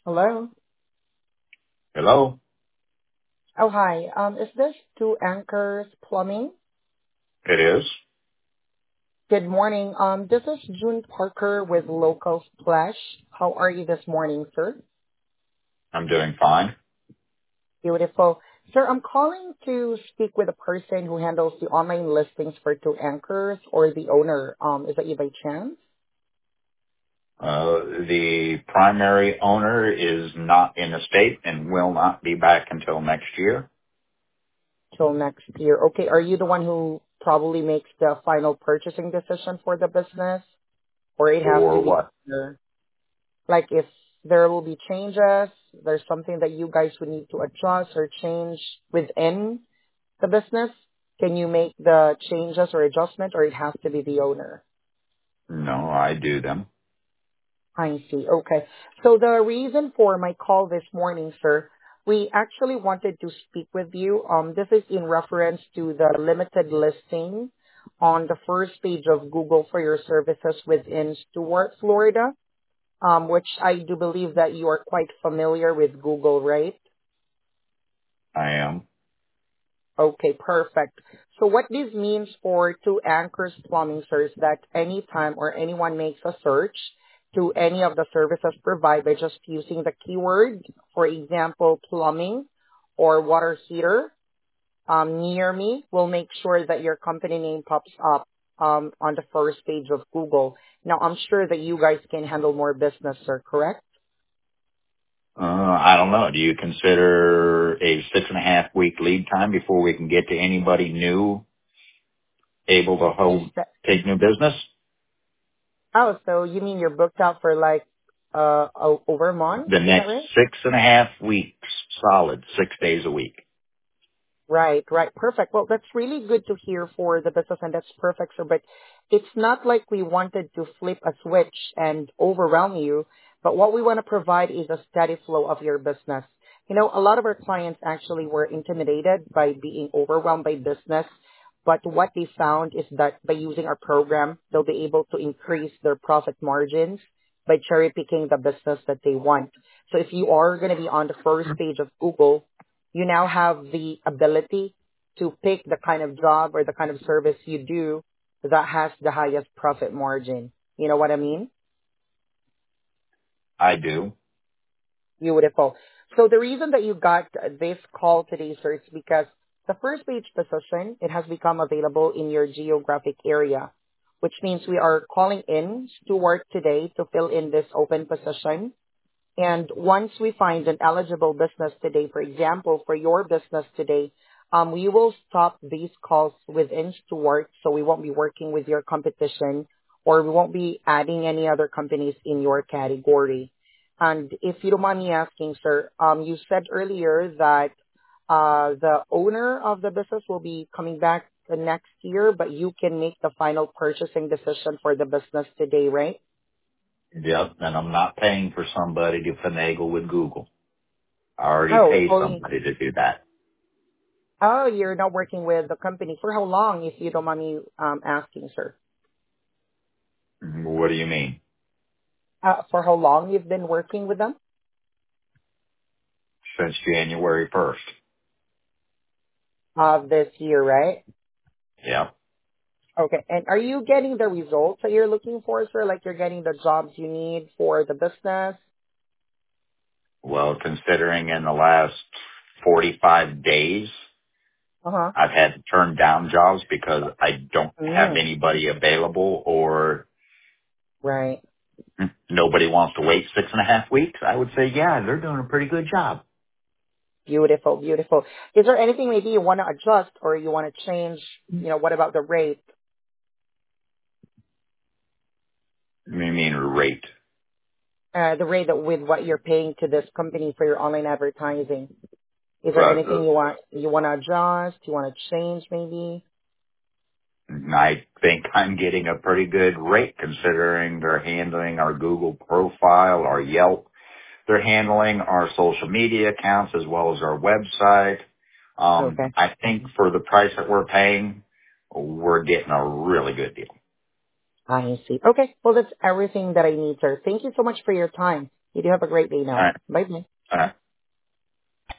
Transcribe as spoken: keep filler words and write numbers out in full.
Hello. Hello? Oh, hi. Um, is this Two Anchors Plumbing? It is. Good morning. Um, this is June Parker with Local Splash. How are you this morning, sir? I'm doing fine. Beautiful. Sir, I'm calling to speak with a person who handles the online listings for Two Anchors or the owner. Um, is that you by chance? Uh, the primary owner is not in the state and will not be back until next year. Till next year. Okay. Are you the one who probably makes the final purchasing decision for the business, or it has to For be what? the like if there will be changes, there's something that you guys would need to adjust or change within the business, can you make the changes or adjustment, or it has to be the owner? No, I do them. I see. Okay. So the reason for my call this morning, sir, we actually wanted to speak with you. Um, this is in reference to the limited listing on the first page of Google for your services within Stuart, Florida. Um, which I do believe that you are quite familiar with Google, right? I am. Okay, perfect. So what this means for Two Anchors Plumbing, sir, is that anytime or anyone makes a search to any of the services provided by just using the keyword, for example, plumbing or water heater, um, near me, will make sure that your company name pops up um, on the first page of Google. Now, I'm sure that you guys can handle more business, sir, correct? Uh, I don't know. Do you consider a six and a half week lead time before we can get to anybody new able to You hold, said, take new business? oh, so you mean you're booked out for like uh o- over a month? The Is that next right? six and a half weeks, solid, six days a week. Right, right. Perfect. Well, that's really good to hear for the business, and that's perfect, sir. But it's not like we wanted to flip a switch and overwhelm you, but what we want to provide is a steady flow of your business. You know, a lot of our clients actually were intimidated by being overwhelmed by business, but what they found is that by using our program, they'll be able to increase their profit margins by cherry picking the business that they want. So if you are going to be on the first page of Google, you now have the ability to pick the kind of job or the kind of service you do that has the highest profit margin. You know what I mean? I do. Beautiful. So the reason that you got this call today, sir, is because the first page position, it has become available in your geographic area, which means we are calling in to work today to fill in this open position. And once we find an eligible business today, for example, for your business today, um, we will stop these calls within Stuart, so we won't be working with your competition, or we won't be adding any other companies in your category. And if you don't mind me asking, sir, um, you said earlier that uh, the owner of the business will be coming back the next year, but you can make the final purchasing decision for the business today, right? Yep. And I'm not paying for somebody to finagle with Google. I already Oh, pay so somebody to do that. Oh, you're not working with the company. For how long, if you don't mind me um, asking, sir? What do you mean? Uh, for how long you've been working with them? Since January first. Uh, this year, right? Yep. Okay. And are you getting the results that you're looking for, sir? Like you're getting the jobs you need for the business? Well, considering in the last forty-five days, Uh-huh. I've had to turn down jobs because I don't have Mm, anybody available or right. nobody wants to wait six and a half weeks, I would say, yeah, they're doing a pretty good job. Beautiful, beautiful. Is there anything maybe you want to adjust or you want to change? You know, what about the rate? I mean, rate. Uh, the rate that with what you're paying to this company for your online advertising? Is there But anything you want you want to adjust? You want to change maybe? I think I'm getting a pretty good rate considering they're handling our Google profile, our Yelp. They're handling our social media accounts as well as our website. Um, Okay. I think for the price that we're paying, we're getting a really good deal. I see. Okay. Well, that's everything that I need, sir. Thank you so much for your time. You do have a great day All now. right. Bye bye. All right.